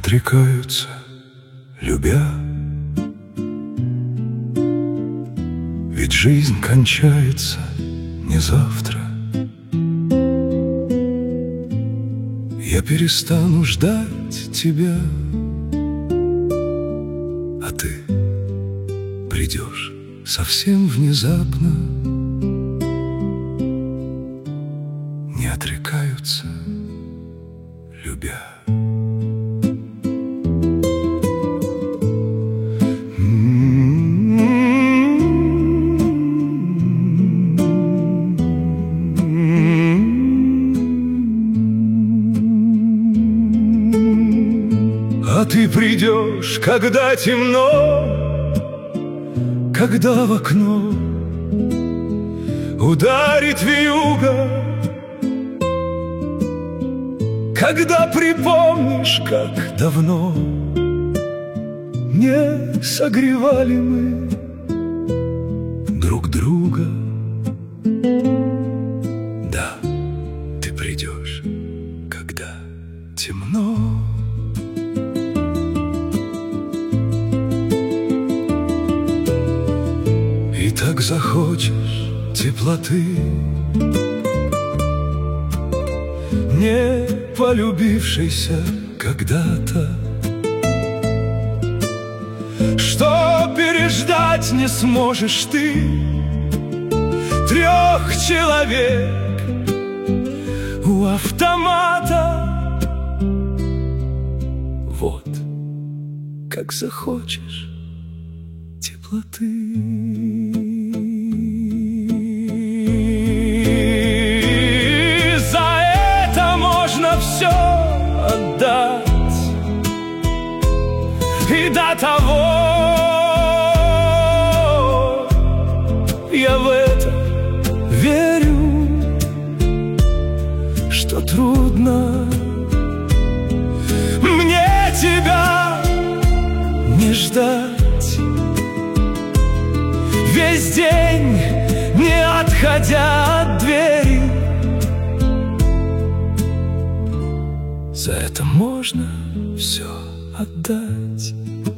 отрекаются, любя. Ведь жизнь кончается не завтра. Я перестану ждать тебя, а ты придешь совсем внезапно. Не отрекаются, любя. А ты придешь, когда темно, когда в окно ударит вьюга, когда припомнишь, как давно не согревали мы друг друга. Да, ты придешь, когда темно. И так захочешь теплоты, не полюбившейся когда-то, что переждать не сможешь ты 3 человек у автомата. Вот как захочешь теплоты. Все отдать, и до того я в это верю, что трудно мне тебя не ждать весь день, не отходя от двери. За это можно все отдать.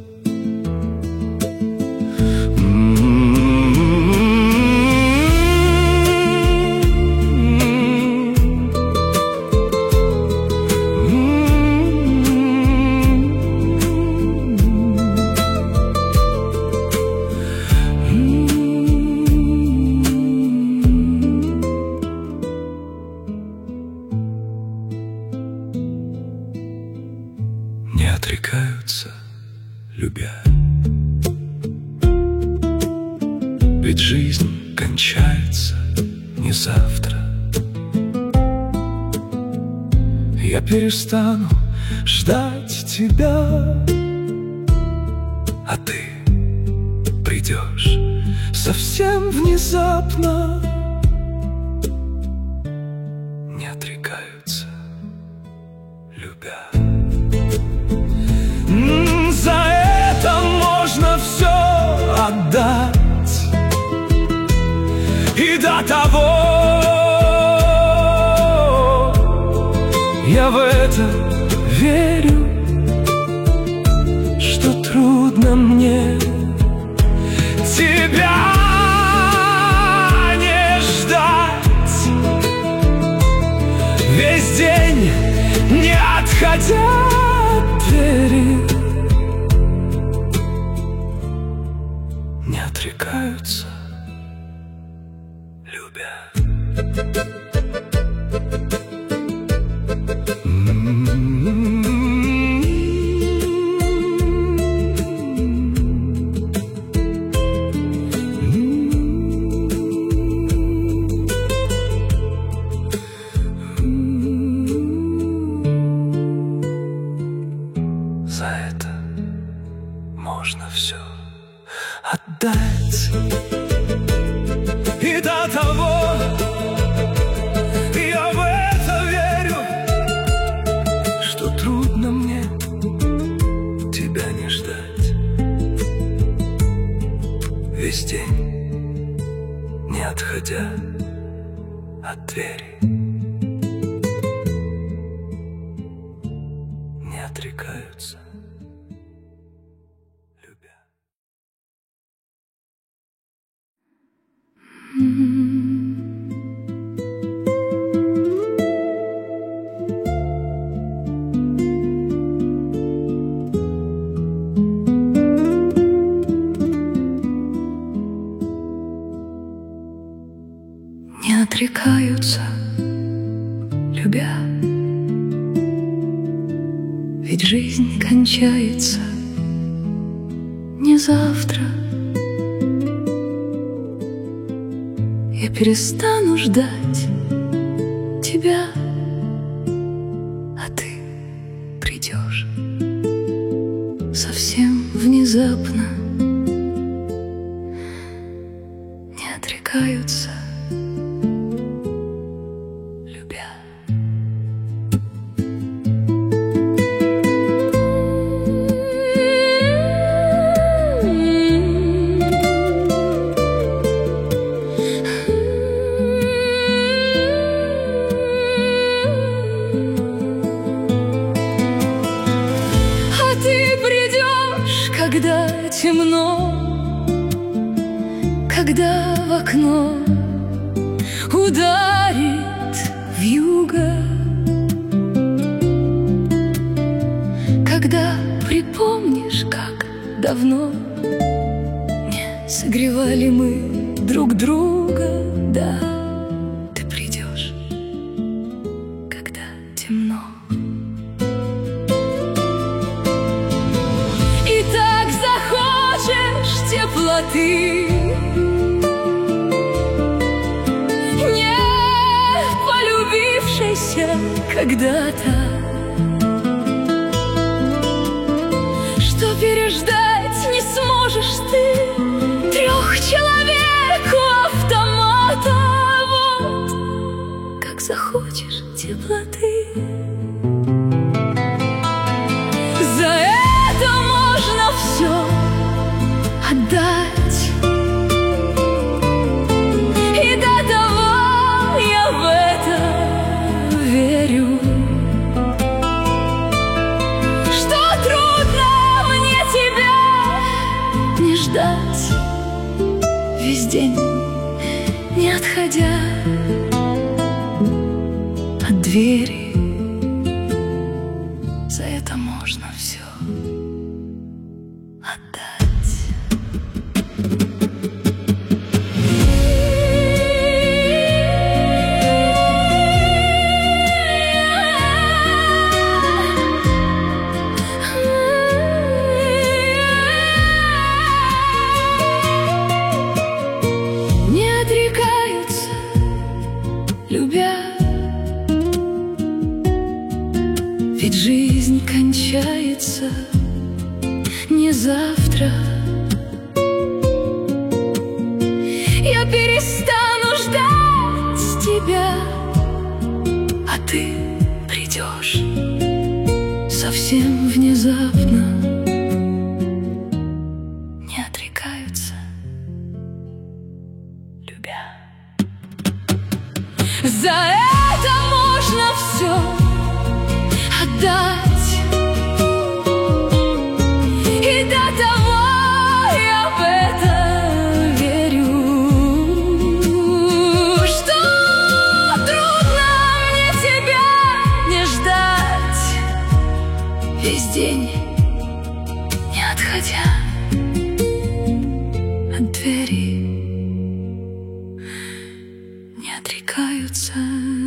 Не отрекаются, любя. Ведь жизнь кончается не завтра. Я перестану ждать тебя, а ты придешь совсем внезапно. Не отрекаются, любя. За это можно все отдать, и до того я в это верю, что трудно мне тебя не ждать весь день, не отходя от двери. Не отрекаются, любя. За это можно все отдать, и до того я в это верю, что трудно мне тебя не ждать весь день, не отходя от двери. Не отрекаются. любя. Ведь жизнь кончается не завтра. Я перестану ждать тебя, а ты придешь совсем внезапно. Не отрекаются, любя. Когда темно, когда в окно ударит вьюга, когда припомнишь, как давно не согревали мы друг друга, да, ты придешь, когда темно. Теплоты, не полюбившейся когда-то, что переждать не сможешь ты 3 человек у автомата. Вот как захочешь теплоты, за это можно все отдать. И до того я в это верю, что трудно мне тебя не ждать весь день, не отходя от двери. За это можно все отдать. Любя, ведь жизнь кончается не завтра. Я перестану ждать тебя, а ты придешь совсем внезапно. Не отрекаются, любя. За это можно все отдать. И до того я в это верю, что трудно мне тебя не ждать весь день, не отходя от двери. Не отрекаются.